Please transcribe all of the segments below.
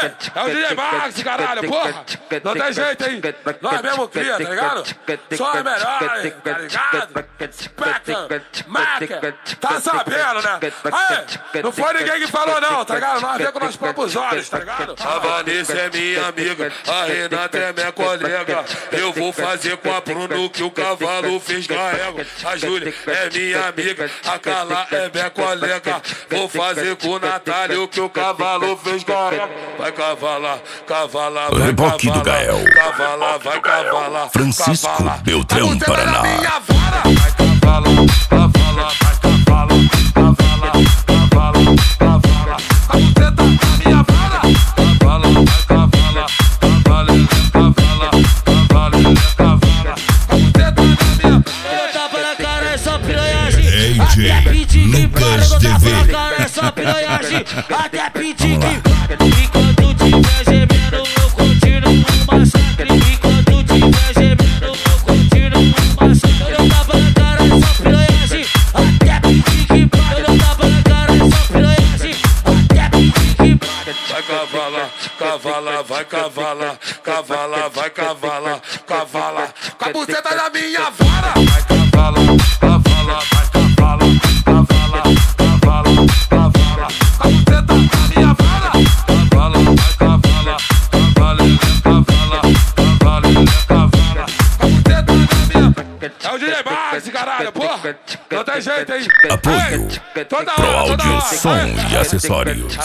É o DJ Max, caralho, porra. Não tem jeito, hein? Nós mesmo cria, tá ligado? Só é melhor, tá ligado? Spectre, Mac, tá sabendo, né? Aí, não foi ninguém que falou não, tá ligado? Nós vemos com nossos próprios olhos, tá ligado? A Vanessa é minha amiga, a Renata é minha colega. Eu vou fazer com a Bruno que o cavalo fez carrego. A Júlia é minha amiga, a Carla é minha colega. Vou fazer com o Natália o que o cavalo fez carrego. Vai cavalar, cavalar, vai Reboque do Gael. cavalar, vai cavalar. Francisco cavalar. Beltrão, Você Paraná. vai na minha vara. Vai cavalar, cavalar, vai cavalar, cavalar, cavalar, cavalar. A você tá na minha vara. Cavala, vai cavalar, cavalar, cavalar, cavalar, cavalar. A você tá na minha vara. Eu tava na cara, é só piranhagem. DJ Até pedir que Lucas para, eu tava TV. na cara, é só piranhagem. Até pedir que enquanto tiver gemendo, eu continuo no massacre. Enquanto tiver gemendo, eu continuo no massacre. Eu tava na cara, é só piranhagem. Até pedir que para, eu tava na cara, é só piranhagem. Até pedir que para. Vai cavalar, cavalar, vai cavalar, cavalar, vai cavalar, cavalar. Com a buceta na minha vara. Vai cavalar, cavalar, vai cavalar, cavalar, cavalar, cavalar. Com a buceta na minha vara. Cavalar, vai cavalar, cavalar, cavalar, cavalar, cavalar. Com a buceta na minha vara. É o DJ Max, caralho, porra. Não tem jeito, hein? Apoio Toda Pro hora, toda áudio, hora. som e acessórios.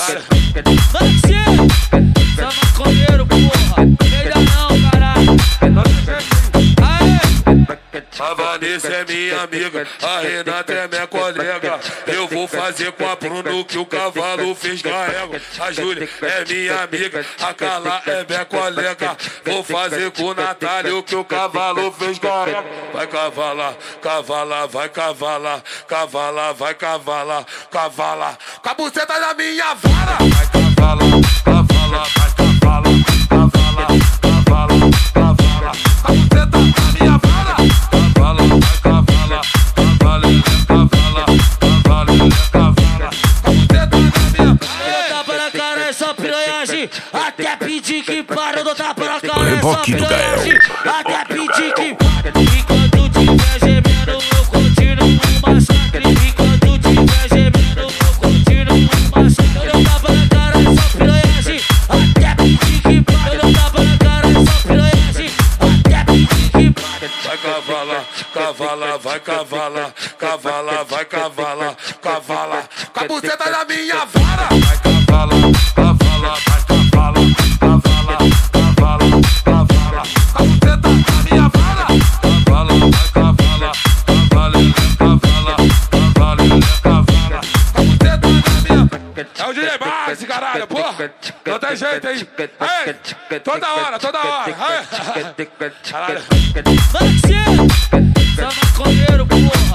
Você, só maconheiro, porra. Melhor não, caralho. Não tem jeito, hein? Aê! A Vanessa é minha amiga, a Renata é minha colega. Eu vou fazer com a Bruno que o cavalo fez carrego. A Júlia é minha amiga, a Carla é minha colega. Vou fazer com o Natália o que o cavalo fez carrego. Vai cavalar, cavalar, vai cavalar, cavalar, vai cavalar, cavalar. Com a buceta na minha vara. Vai cavalar, cavalar, vai cavalar, cavalar, cavalar, cavalar. Com a buceta na minha vara. Cavala, vai cavalar, cavalar, cavalar, cavalar, cavalar. Com a buceta na minha vara. Eu tava na cara, é só piranhagem. Até pedir que para, eu dou tapa na cara, é só Reboque do piranhagem. Até pedir que para. Enquanto tiver gemendo, eu continuo no massacre. Enquanto tiver gemendo, eu continuo no massacre. Eu tava na cara, é só piranhagem. Até pedir que para. Eu tava na cara, é só piranhagem. Até pedir que para. Vai cavalar, cavalar, vai cavalar, cavalar, vai cavalar, cavalar. Com a buceta na minha vara. Vai cavalar, cavalar, vai cavalar, cavalar, cavalar, cavalar. Com a buceta na minha vara. Cavalar, vai cavalar, cavalar, cavalar, cavalar, cavalar. Com a buceta na minha vara. É o DJ Max, caralho, porra. Não tem jeito, hein? Aí, toda hora, toda hora. Aí. Caralho. Você, só maconheiro, porra.